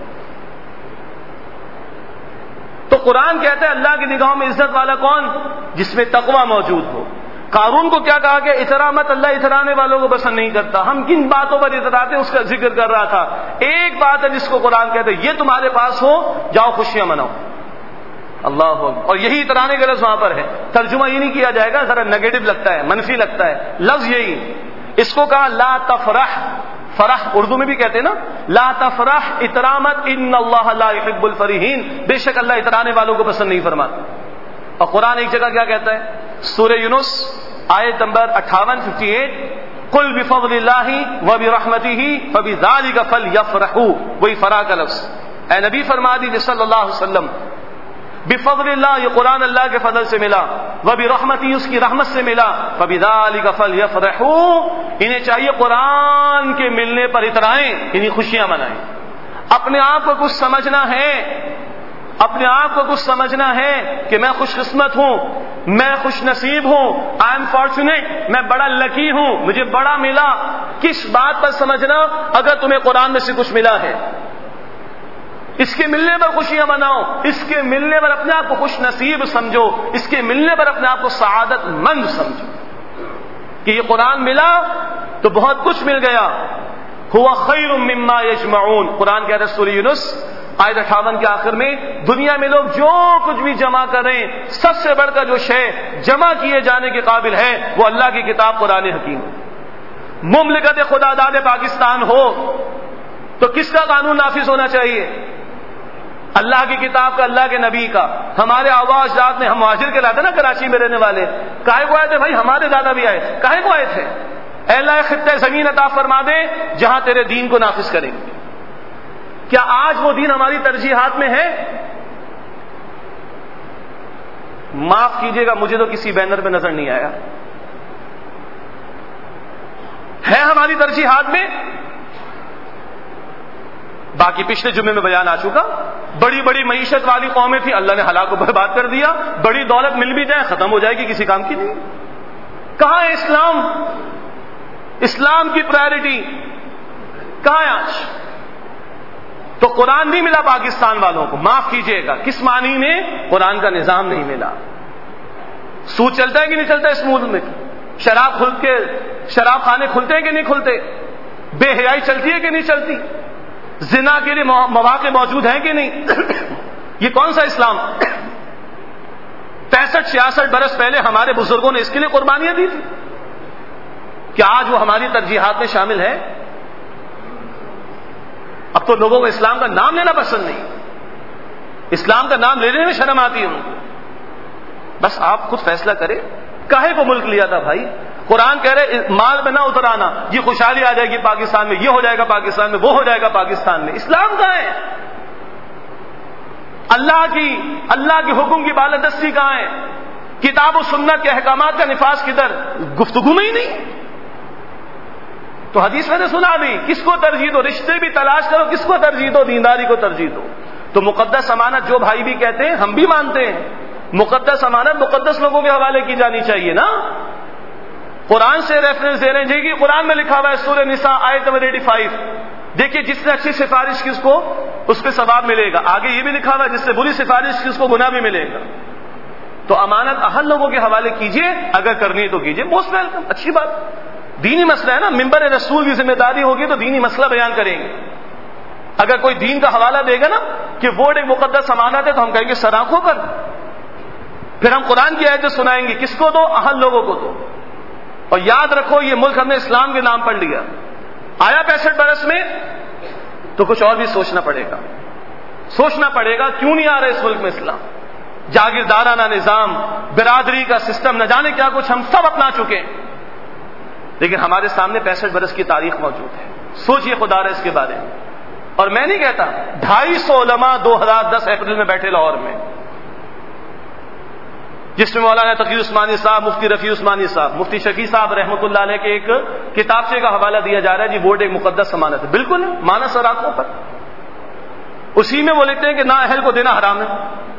تو قرآن کہتا ہے اللہ کی نگاہوں میں عزت والا کون؟ جس میں تقوی موجود ہو۔ قارون کو کیا کہا کہ اترا مت، اللہ اترانے والوں کو پسند نہیں کرتا۔ ہم کن باتوں پر اتراتے ہیں اس کا ذکر کر رہا تھا۔ ایک بات ہے جس کو قرآن کہتا ہے یہ تمہارے پاس ہو، جاؤ خوشیاں مناؤ۔ اللہ اکبر۔ اور یہی اترانے کا لفظ وہاں پر ہے، ترجمہ یہ نہیں کیا جائے گا، ذرا نیگیٹو لگتا ہے، منفی لگتا ہے، لفظ یہی۔ اس کو کہا لا تفرح، فرح اردو میں بھی کہتے ہیں نا، لا تفرح اترامت ان اللہ لا يحب الفرحین، بے شک اللہ اترانے والوں کو پسند نہیں فرماتا۔ اور قرآن ایک جگہ کیا کہتا ہے؟ سورہ یونس آیت نمبر اٹھاون ففٹی ایٹ، قل بفضل اللہ وبرحمتہ فبذلک فلیفرحوا، وہی فرح کا لفظ۔ اے نبی فرما دیجیے صلی اللہ علیہ وسلم، بفضل اللہ، یہ قرآن اللہ کے فضل سے ملا، وبرحمتہ اس کی رحمت سے ملا، فبذلک فلیفرحوا، انہیں چاہیے قرآن کے ملنے پر اترائیں، انہیں خوشیاں منائیں۔ اپنے آپ کو کچھ سمجھنا ہے، اپنے آپ کو کچھ سمجھنا ہے کہ میں خوش قسمت ہوں، میں خوش نصیب ہوں، آئی ایم فارچونیٹ، میں بڑا لکی ہوں، مجھے بڑا ملا۔ کس بات پر سمجھنا؟ اگر تمہیں قرآن میں سے کچھ ملا ہے، اس کے ملنے پر خوشیاں مناؤ، اس کے ملنے پر اپنے آپ کو خوش نصیب سمجھو، اس کے ملنے پر اپنے آپ کو سعادت مند سمجھو کہ یہ قرآن ملا تو بہت کچھ مل گیا۔ ہوا خیر مما یجمعون، قرآن کہتا ہے سورہ یونس آیت اٹھاون کے آخر میں، دنیا میں لوگ جو کچھ بھی جمع کریں، سب سے بڑھ کر جو شے جمع کیے جانے کے قابل ہے وہ اللہ کی کتاب قرآن حکیم۔ مملکت خدا داد پاکستان ہو تو کس کا قانون نافذ ہونا چاہیے؟ اللہ کی کتاب کا، اللہ کے نبی کا۔ ہمارے آباء اجداد نے، ہم مہاجر کے لاتے نا کراچی میں رہنے والے، کاہے کو آئے تھے بھائی؟ ہمارے دادا بھی آئے، کاہے کو آئے تھے؟ اے اللہ خطہ زمین عطا فرما دے جہاں تیرے دین کو نافذ کریں گے۔ کیا آج وہ دین ہماری ترجیحات میں ہے؟ معاف کیجیے گا، مجھے تو کسی بینر پہ نظر نہیں آیا ہے ہماری ترجیحات میں۔ باقی پچھلے جمعے میں بیان آ چکا، بڑی بڑی معیشت والی قومیں تھی، اللہ نے ہلاک و برباد کر دیا۔ بڑی دولت مل بھی جائے ختم ہو جائے گی، کسی کام کی نہیں۔ کہاں ہے اسلام؟ اسلام کی پرائرٹی کہاں ہے آج؟ تو قرآن نہیں ملا پاکستان والوں کو، معاف کیجیے گا، کس معنی میں؟ قرآن کا نظام نہیں ملا۔ سود چلتا ہے کہ نہیں چلتا اس ملک میں؟ شراب کھل کے شراب خانے کھلتے ہیں کہ نہیں کھلتے؟ بے حیائی چلتی ہے کہ نہیں چلتی؟ زنا کے لیے مواقع موجود ہیں کہ نہیں؟ یہ کون سا اسلام؟ پینسٹھ چھیاسٹھ برس پہلے ہمارے بزرگوں نے اس کے لیے قربانیاں دی تھی، کیا آج وہ ہماری ترجیحات میں شامل ہے؟ اب تو لوگوں کو اسلام کا نام لینا پسند نہیں، اسلام کا نام لینے میں شرم آتی ہے ان کو۔ بس آپ خود فیصلہ کریں کاہے کو ملک لیا تھا بھائی؟ قرآن کہہ رہے مال میں نہ اترانا، یہ خوشحالی آ جائے گی پاکستان میں، یہ ہو جائے گا پاکستان میں، وہ ہو جائے گا پاکستان میں۔ اسلام کہاں ہے؟ اللہ کی اللہ کے حکم کی بالادستی کہاں ہے؟ کتاب و سنت کے احکامات کا نفاذ کدھر؟ گفتگو میں ہی نہیں۔ تو حدیث میں نے سنا بھی، کس کو ترجیح دو؟ رشتے بھی تلاش کرو، کس کو ترجیح دو؟ دینداری کو ترجیح دو۔ تو مقدس امانت جو بھائی بھی کہتے ہیں ہم بھی مانتے ہیں، مقدس امانت مقدس لوگوں کے حوالے کی جانی چاہیے نا۔ قرآن سے ریفرنس دے رہے ہیں جی کہ قرآن میں لکھا ہوا ہے سورہ نساء آیت نمبر پچاسی، دیکھیے جس نے اچھی سفارش کی اس کو اس پہ ثواب ملے گا، آگے یہ بھی لکھا ہوا ہے جس سے بری سفارش کی اس کو گناہ بھی ملے گا۔ تو امانت اہل لوگوں کے حوالے کیجئے، اگر کرنی ہے تو کیجئے، موسٹ ویلکم، اچھی بات، دینی مسئلہ ہے نا، ممبر رسول کی ذمہ داری ہوگی تو دینی مسئلہ بیان کریں گے۔ اگر کوئی دین کا حوالہ دے گا نا کہ ووٹ ایک مقدس امانت ہے تو ہم کہیں گے سر آنکھوں پر، پھر ہم قرآن کی آیتیں سنائیں گے، کس کو دو؟ اہل لوگوں کو دو۔ اور یاد رکھو یہ ملک ہم نے اسلام کے نام پڑھ لیا، آیا پینسٹھ برس میں تو کچھ اور بھی سوچنا پڑے گا، سوچنا پڑے گا کیوں نہیں آ رہا اس ملک میں اسلام؟ جاگیردارانہ نظام، برادری کا سسٹم، نہ جانے کیا کچھ ہم سب اپنا چکے ہیں، لیکن ہمارے سامنے پینسٹھ برس کی تاریخ موجود ہے۔ سوچئے خدا رہا اس کے بارے میں۔ اور میں نہیں کہتا، ڈھائی سو علماء دو ہزار دس اپریل میں بیٹھے لاہور میں، جس میں مولانا تقی عثمانی صاحب، مفتی رفیع عثمانی صاحب، مفتی شفیع صاحب رحمۃ اللہ علیہ کے ایک کتابچے کا حوالہ دیا جا رہا ہے جی ووٹ ایک مقدس امانت ہے، بالکل مانا سر آنکھوں پر۔ اسی میں وہ لکھتے ہیں کہ نا اہل کو دینا حرام ہے،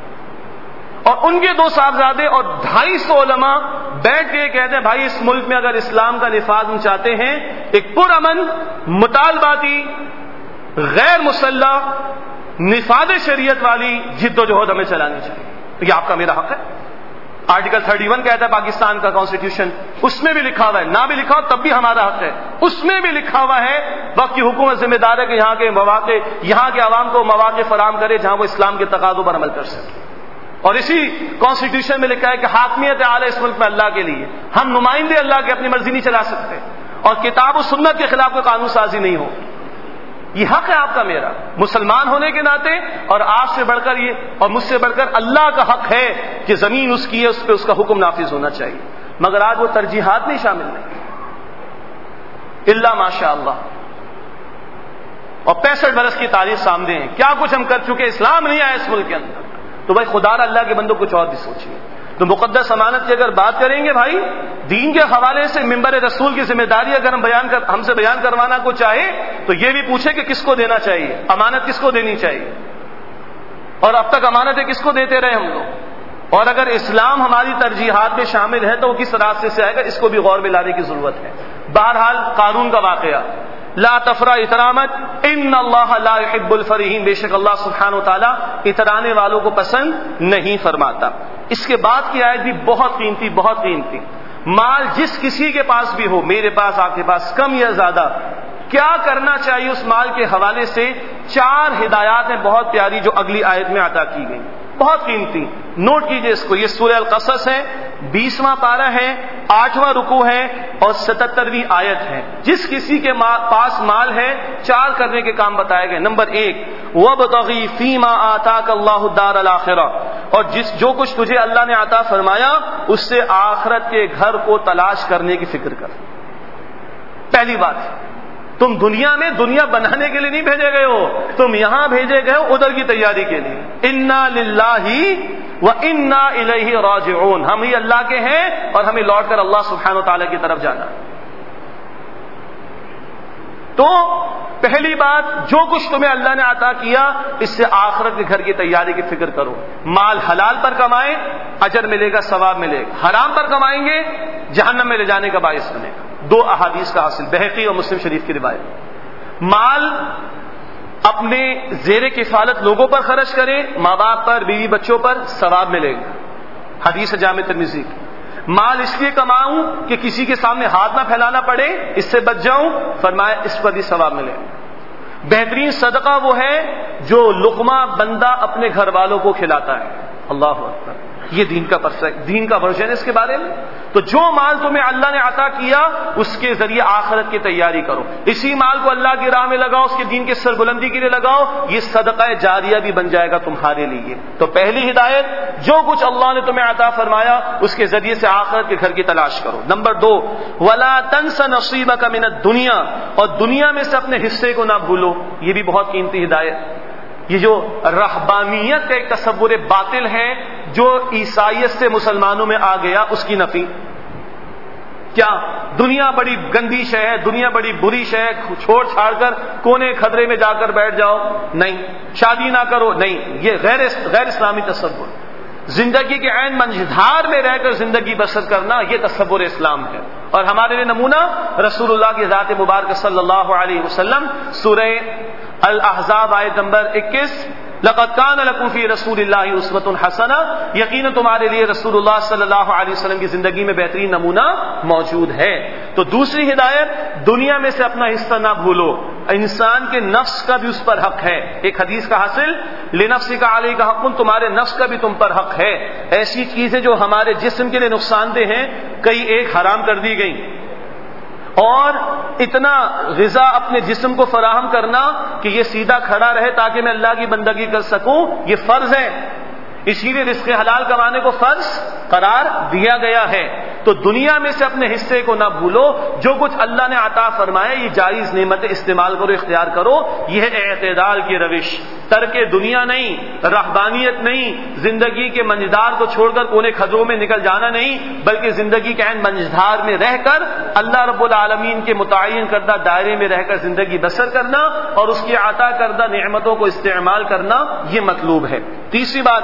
اور ان کے دو صاحبزادے اور ڈھائی سو علماء بیٹھ کے کہتے ہیں بھائی اس ملک میں اگر اسلام کا نفاذ ہم چاہتے ہیں، ایک پرامن مطالباتی غیر مسلح نفاذ شریعت والی جد و جہد ہمیں چلانی چاہیے، تو یہ آپ کا میرا حق ہے۔ آرٹیکل اکتیس کہتا ہے پاکستان کا کانسٹیٹیوشن، اس میں بھی لکھا ہوا ہے، نہ بھی لکھا ہو تب بھی ہمارا حق ہے، اس میں بھی لکھا ہوا ہے وقت کی حکومت ذمہ دار ہے کہ یہاں کے مواقع، یہاں کے عوام کو مواقع فراہم کرے جہاں وہ اسلام کے تقاضوں پر عمل کر سکے۔ اور اسی کانسٹیٹیوشن میں لکھا ہے کہ حاکمیت اعلیٰ اس ملک میں اللہ کے لیے، ہم نمائندے اللہ کے اپنی مرضی نہیں چلا سکتے، اور کتاب و سنت کے خلاف کوئی قانون سازی نہیں ہو۔ یہ حق ہے آپ کا میرا مسلمان ہونے کے ناطے، اور آپ سے بڑھ کر یہ اور مجھ سے بڑھ کر اللہ کا حق ہے کہ زمین اس کی ہے، اس پہ اس کا حکم نافذ ہونا چاہیے، مگر آج وہ ترجیحات نہیں شامل نہیں، الا ماشاء اللہ۔ اور پینسٹھ برس کی تاریخ سامنے ہے، کیا کچھ ہم کر چکے، اسلام نہیں آیا اس ملک کے اندر، تو بھائی خدا اللہ کے بندوں کچھ اور بھی سوچیے۔ تو مقدس امانت کی اگر بات کریں گے بھائی، دین کے حوالے سے ممبر رسول کی ذمہ داری اگر ہم بیان کر ہم سے بیان کروانا کو چاہے تو یہ بھی پوچھے کہ کس کو دینا چاہیے، امانت کس کو دینی چاہیے، اور اب تک امانتیں کس کو دیتے رہے ہم لوگ، اور اگر اسلام ہماری ترجیحات میں شامل ہے تو وہ کس راستے سے آئے گا، اس کو بھی غور میں لانے کی ضرورت ہے۔ بہرحال قارون کا واقعہ، لا تفرح اترامت ان اللہ لا يحب الفرحین، بے شک اللہ سبحانہ و تعالیٰ اترانے والوں کو پسند نہیں فرماتا۔ اس کے بعد کی آیت بھی بہت قیمتی بہت قیمتی، مال جس کسی کے پاس بھی ہو، میرے پاس آپ کے پاس، کم یا زیادہ، کیا کرنا چاہیے اس مال کے حوالے سے چار ہدایات ہیں بہت پیاری جو اگلی آیت میں عطا کی گئی، بہت قیمتی، نوٹ کیجئے اس کو۔ یہ سورہ القصص ہے، بیسواں پارہ ہے، آٹھواں رکوع ہے اور ستترویں آیت ہے۔ جس کسی کے پاس مال ہے چار کرنے کے کام بتائے گئے۔ نمبر ایک، وَابْتَغِي فِيمَا آتَاكَ اللَّهُ الدَّارَ الْآخِرَةَ، اور جس جو کچھ تجھے اللہ نے عطا فرمایا اس سے آخرت کے گھر کو تلاش کرنے کی فکر کر۔ پہلی بات، تم دنیا میں دنیا بنانے کے لیے نہیں بھیجے گئے ہو، تم یہاں بھیجے گئے ہو ادھر کی تیاری کے لیے۔ انا للہ و انا الیہ راجعون، ہم ہی اللہ کے ہیں اور ہمیں لوٹ کر اللہ سبحانہ و تعالیٰ کی طرف جانا۔ تو پہلی بات، جو کچھ تمہیں اللہ نے عطا کیا اس سے آخرت کے گھر کی تیاری کی فکر کرو۔ مال حلال پر کمائیں، اجر ملے گا، ثواب ملے گا، حرام پر کمائیں گے جہنم میں لے جانے کا باعث بنے گا۔ دو احادیث کا حاصل، بہقی اور مسلم شریف کی روایت۔ مال اپنے زیر کفالت لوگوں پر خرچ کریں، ماں باپ پر، بیوی بچوں پر، ثواب ملے گا، حدیث جامع ترمذی کی۔ مال اس لیے کماؤں کہ کسی کے سامنے ہاتھ نہ پھیلانا پڑے، اس سے بچ جاؤں، فرمایا اس پر بھی ثواب ملے گا۔ بہترین صدقہ وہ ہے جو لقمہ بندہ اپنے گھر والوں کو کھلاتا ہے، اللہ اکبر، یہ دین کا پرفیکٹ دین کا ورژن ہے اس کے بارے میں. تو جو مال تمہیں اللہ نے عطا کیا اس کے ذریعے آخرت کی تیاری کرو، اسی مال کو اللہ کی راہ میں لگاؤ، اس کے دین کے سربلندی کے لیے لگاؤ، یہ صدقہ جاریہ بھی بن جائے گا تمہارے لیے. تو پہلی ہدایت، جو کچھ اللہ نے تمہیں عطا فرمایا اس کے ذریعے سے آخرت کے گھر کی تلاش کرو. نمبر دو، ولا تنس نصیبک من الدنیا، اور دنیا میں سے اپنے حصے کو نہ بھولو. یہ بھی بہت قیمتی ہدایت. یہ جو رہبانیت کا ایک تصور باطل ہے جو عیسائیت سے مسلمانوں میں آ گیا، اس کی نفی. کیا دنیا بڑی گندی شے ہے، دنیا بڑی بری شے ہے، چھوڑ چھاڑ کر کونے خدرے میں جا کر بیٹھ جاؤ؟ نہیں. شادی نہ کرو؟ نہیں. یہ غیر غیر اسلامی تصور. زندگی کے عین منجھدار میں رہ کر زندگی بسر کرنا، یہ تصور اسلام ہے. اور ہمارے لیے نمونہ رسول اللہ کی ذات مبارکہ صلی اللہ علیہ وسلم. سورہ الاحزاب آیت نمبر اکیس، لقد کان لکم فی رسول اللہ اسوۃ حسنہ، یقیناً تمہارے لیے رسول اللہ صلی اللہ علیہ وسلم کی زندگی میں بہترین نمونہ موجود ہے. تو دوسری ہدایت، دنیا میں سے اپنا حصہ نہ بھولو. انسان کے نفس کا بھی اس پر حق ہے. ایک حدیث کا حاصل، لنفسک علیک حق، تمہارے نفس کا بھی تم پر حق ہے. ایسی چیزیں جو ہمارے جسم کے لیے نقصان دہ ہیں، کئی ایک حرام کر دی گئی، اور اتنا غذا اپنے جسم کو فراہم کرنا کہ یہ سیدھا کھڑا رہے تاکہ میں اللہ کی بندگی کر سکوں، یہ فرض ہے. اسی لیے رزق حلال کمانے کو فرض قرار دیا گیا ہے. تو دنیا میں سے اپنے حصے کو نہ بھولو. جو کچھ اللہ نے عطا فرمایا یہ جائز نعمتیں استعمال کرو، اختیار کرو. یہ ہے اعتدال کی روش. ترک دنیا نہیں، رہبانیت نہیں، زندگی کے منجدار کو چھوڑ کر کونے خدروں میں نکل جانا نہیں، بلکہ زندگی کے عین منجدار میں رہ کر اللہ رب العالمین کے متعین کردہ دائرے میں رہ کر زندگی بسر کرنا اور اس کی عطا کردہ نعمتوں کو استعمال کرنا، یہ مطلوب ہے. تیسری بات،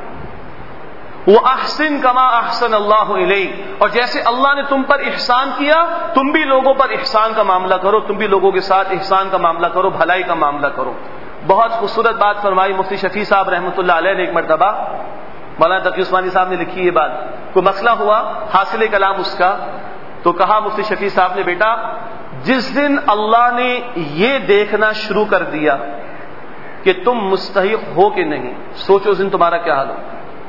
وَأَحْسِن كَمَا أَحْسَنَ اللَّهُ إِلَيْكَ، اور جیسے اللہ نے تم پر احسان کیا تم بھی لوگوں پر احسان کا معاملہ کرو، تم بھی لوگوں کے ساتھ احسان کا معاملہ کرو، بھلائی کا معاملہ کرو. بہت خوبصورت بات فرمائی مفتی شفیع صاحب رحمۃ اللہ علیہ نے ایک مرتبہ. مولانا تقی عثمانی صاحب نے لکھی یہ بات. کوئی مسئلہ ہوا، حاصل کلام اس کا، تو کہا مفتی شفیع صاحب نے، بیٹا جس دن اللہ نے یہ دیکھنا شروع کر دیا کہ تم مستحق ہو کہ نہیں، سوچو اس دن تمہارا کیا حال ہو.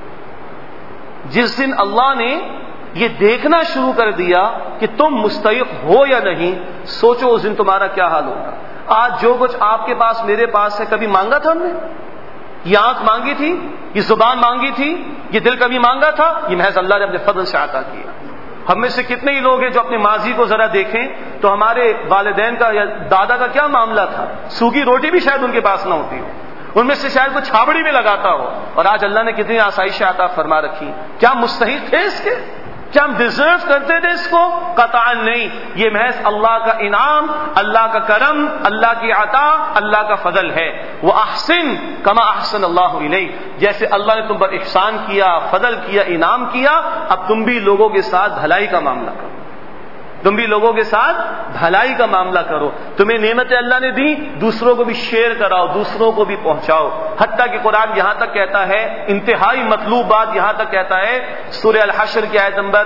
جس دن اللہ نے یہ دیکھنا شروع کر دیا کہ تم مستحق ہو یا نہیں، سوچو اس دن تمہارا کیا حال ہوگا. آج جو کچھ آپ کے پاس میرے پاس ہے، کبھی مانگا تھا ہم نے؟ یہ آنکھ مانگی تھی، یہ زبان مانگی تھی، یہ دل کبھی مانگا تھا؟ یہ محض اللہ نے اپنے فضل سے عطا کیا. ہم میں سے کتنے ہی لوگ ہیں جو اپنے ماضی کو ذرا دیکھیں تو ہمارے والدین کا یا دادا کا کیا معاملہ تھا. سوکھی روٹی بھی شاید ان کے پاس نہ ہوتی ہو، ان میں سے شاید کوئی چھابڑی میں لگاتا ہو، اور آج اللہ نے کتنی آسائشیں عطا فرما رکھی. کیا ہم مستحق تھے اس کے؟ کیا ہم ڈیزرو کرتے تھے اس کو؟ قطعا نہیں. یہ محض اللہ کا انعام، اللہ کا کرم، اللہ کی عطا، اللہ کا فضل ہے. وہ احسن کما احسن اللہ الیک، جیسے اللہ نے تم پر احسان کیا، فضل کیا، انعام کیا، اب تم بھی لوگوں کے ساتھ بھلائی کا معاملہ کرو، تم بھی لوگوں کے ساتھ بھلائی کا معاملہ کرو. تمہیں نعمتیں اللہ نے دی، دوسروں کو بھی شیئر کراؤ، دوسروں کو بھی پہنچاؤ. حتیٰ کہ قرآن یہاں تک کہتا ہے، انتہائی مطلوب بات یہاں تک کہتا ہے سورہ الحشر کی آیت نمبر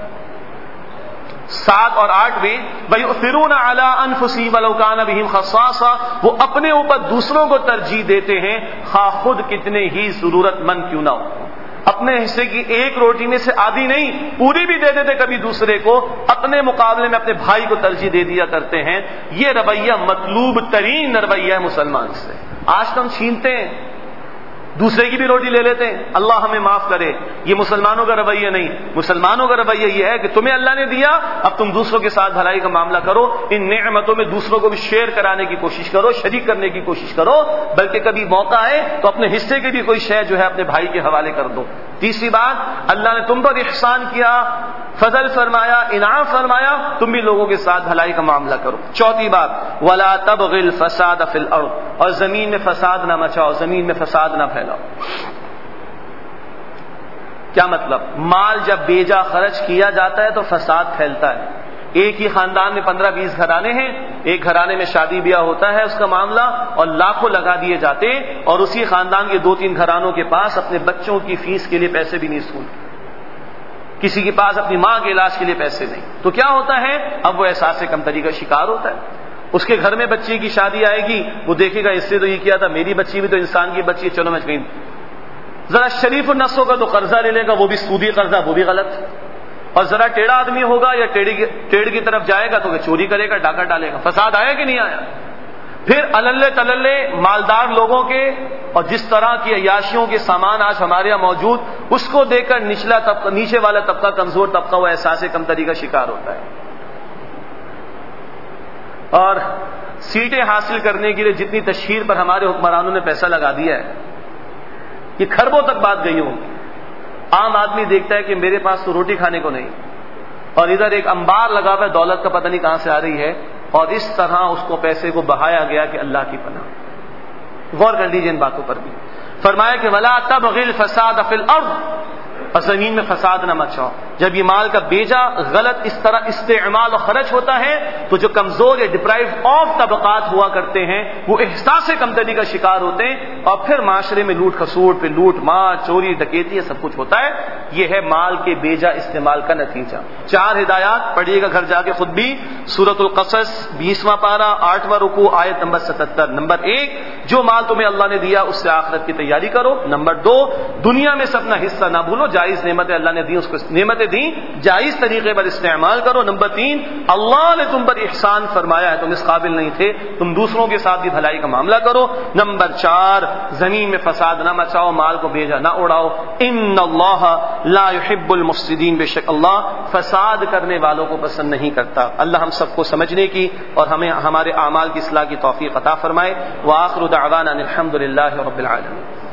سات اور آٹھ میں، وَيُؤْثِرُونَ عَلَىٰ أَنفُسِهِمْ وَلَوْ كَانَ بِهِمْ خَصَاصَةٌ، وہ اپنے اوپر دوسروں کو ترجیح دیتے ہیں خواہ خود کتنے ہی ضرورت مند کیوں نہ ہو. اپنے حصے کی ایک روٹی میں سے آدھی نہیں، پوری بھی دے دیتے کبھی دوسرے کو، اپنے مقابلے میں اپنے بھائی کو ترجیح دے دیا کرتے ہیں. یہ رویہ مطلوب ترین رویہ ہے مسلمان سے. آج تو ہم چھینتے ہیں، دوسرے کی بھی روٹی لے لیتے ہیں. اللہ ہمیں معاف کرے. یہ مسلمانوں کا رویہ نہیں. مسلمانوں کا رویہ یہ ہے کہ تمہیں اللہ نے دیا، اب تم دوسروں کے ساتھ بھلائی کا معاملہ کرو، ان نعمتوں میں دوسروں کو بھی شیئر کرانے کی کوشش کرو، شریک کرنے کی کوشش کرو، بلکہ کبھی موقع آئے تو اپنے حصے کی بھی کوئی شے جو ہے اپنے بھائی کے حوالے کر دو. تیسری بات، اللہ نے تم پر احسان کیا، فضل فرمایا، انعام فرمایا، تم بھی لوگوں کے ساتھ بھلائی کا معاملہ کرو. چوتھی بات، وَلَا تَبْغِ الْفَسَادَ فِي الْأَرْضِ، اور زمین میں فساد نہ مچاؤ، زمین میں فساد نہ پھیلاؤ. کیا مطلب؟ مال جب بیجا خرچ کیا جاتا ہے تو فساد پھیلتا ہے. ایک ہی خاندان میں پندرہ بیس گھرانے ہیں، ایک گھرانے میں شادی بیاہ ہوتا ہے اس کا معاملہ اور لاکھوں لگا دیے جاتے، اور اسی خاندان کے دو تین گھرانوں کے پاس اپنے بچوں کی فیس کے لیے پیسے بھی نہیں سنتے، کسی کے پاس اپنی ماں کے علاج کے لیے پیسے نہیں. تو کیا ہوتا ہے؟ اب وہ احساس کمتری کا شکار ہوتا ہے. اس کے گھر میں بچی کی شادی آئے گی، وہ دیکھے گا اس سے تو یہ کیا تھا، میری بچی بھی تو انسان کی بچی ہے، چلو میں کہیں ذرا شریف النفس ہوگا تو قرضہ لے لے گا، وہ بھی سودی قرضہ، وہ بھی غلط. اور ذرا ٹیڑھا آدمی ہوگا یا ٹیڑھی ٹیڑھ کی طرف جائے گا تو وہ چوری کرے گا، ڈاکہ ڈالے گا. فساد آیا کہ نہیں آیا؟ پھر اللے تللے مالدار لوگوں کے اور جس طرح کی عیاشیوں کے سامان آج ہمارے یہاں موجود، اس کو دیکھ کر نچلا طبقہ، نیچے والا طبقہ، کمزور طبقہ وہ احساس کمتری کا شکار ہوتا ہے. اور سیٹیں حاصل کرنے کے لیے جتنی تشہیر پر ہمارے حکمرانوں نے پیسہ لگا دیا ہے، یہ کھربوں تک بات گئی ہوگی. عام آدمی دیکھتا ہے کہ میرے پاس تو روٹی کھانے کو نہیں، اور ادھر ایک انبار لگا ہوا ہے، دولت کا پتہ نہیں کہاں سے آ رہی ہے، اور اس طرح اس کو پیسے کو بہایا گیا کہ اللہ کی پناہ. غور کر لیجیے ان باتوں پر بھی. فرمایا کہ ولا تبغی الفساد فی الارض، اور زمین میں فساد نہ مچاؤ. جب یہ مال کا بیجا غلط اس طرح استعمال اور خرچ ہوتا ہے تو جو کمزور یا ڈپرائیو آف طبقات ہوا کرتے ہیں وہ احساس کمتری کا شکار ہوتے ہیں، اور پھر معاشرے میں لوٹ کھسوٹ، پہ لوٹ مار، چوری ڈکیتی، یہ سب کچھ ہوتا ہے. یہ ہے مال کے بیجا استعمال کا نتیجہ. چار ہدایات پڑھیے گا گھر جا کے خود بھی. سورۃ القصص بیسواں پارہ آٹھواں رکوع آیت نمبر ستہتر. نمبر ایک، جو مال تمہیں اللہ نے دیا اس سے آخرت کی تیاری کرو. نمبر دو، دنیا میں سے اپنا حصہ نہ بھولو، جائز نعمتیں اللہ نے دی اس کو نعمتیں دی جائز طریقے پر استعمال کرو. نمبر تین، اللہ نے تم پر احسان فرمایا ہے، تم اس قابل نہیں تھے، تم دوسروں کے ساتھ بھی بھلائی کا معاملہ کرو. نمبر چار، زمین میں فساد نہ مچاؤ، مال کو بیجا نہ اڑاؤ. ان اللہ لا يحب المفسدین، بے شک اللہ فساد کرنے والوں کو پسند نہیں کرتا. اللہ ہم سب کو سمجھنے کی اور ہمیں ہمارے اعمال کی اصلاح کی توفیق عطا فرمائے. وآخر دعوانا الحمد للہ رب العالمین.